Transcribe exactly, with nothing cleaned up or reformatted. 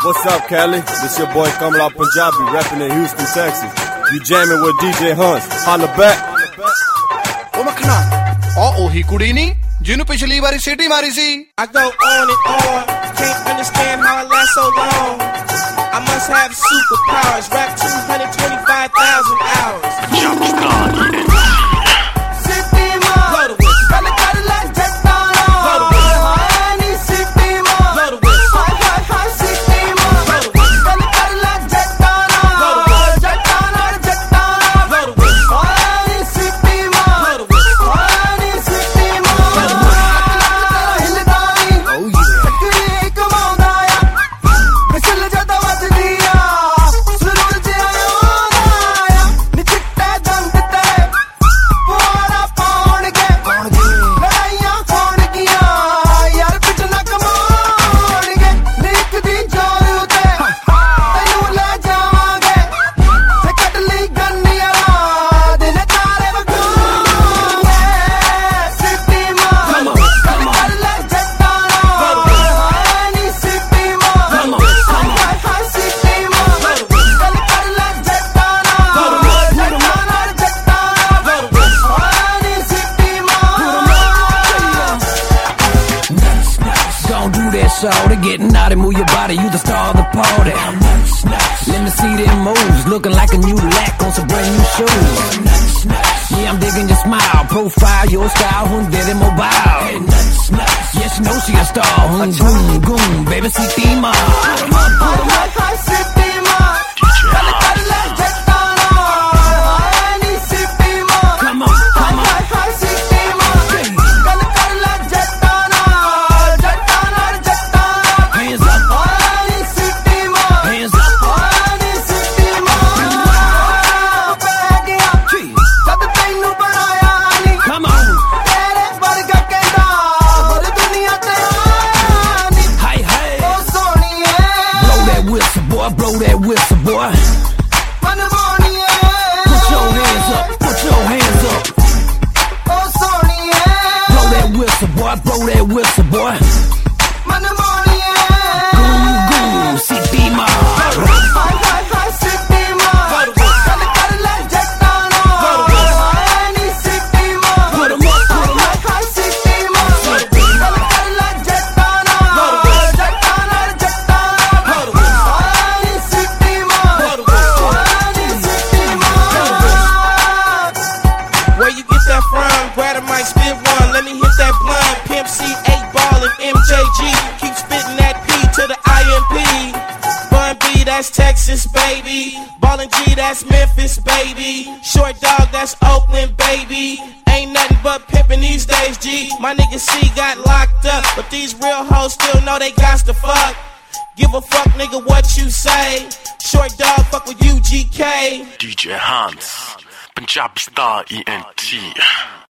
What's up, Cali? This your boy Kamala Punjabi, rapping in Houston, Texas. You jamming with D J Hunts. Holla back. ਉਹ ਮੱਖਣਾ ਉਹ ਉਹੀ ਕੁੜੀ ਨਹੀਂ ਜਿਹਨੂੰ ਪਿਛਲੀ ਵਾਰੀ ਸਿਟੀ ਮਾਰੀ ਸੀ I go on and on, can't understand how I last so long. I must have superpowers, rap two hundred twenty-five thousand hours. To get naughty, move your body, you the star of the party. Let me see them moves, looking like a new lack on some brand new shoes. Yeah, I'm digging your smile, profile, your style, hundred mobile. Yes, you know she a star, hum, goom, goom, baby, see Tima. Blow that whistle, boy. Put your hands up, put your hands up. Blow that whistle, boy, blow that whistle, boy. Goom, goom, see Dima. That's Texas, baby. Ballin' G, that's Memphis, baby. Short dog, that's Oakland, baby. Ain't nothing but pimpin' these days, G. My nigga C got locked up, but these real hoes still know they got to fuck. Give a fuck, nigga, what you say. Short dog, fuck with U G K. D J Hunts, Punjabi Star E N T.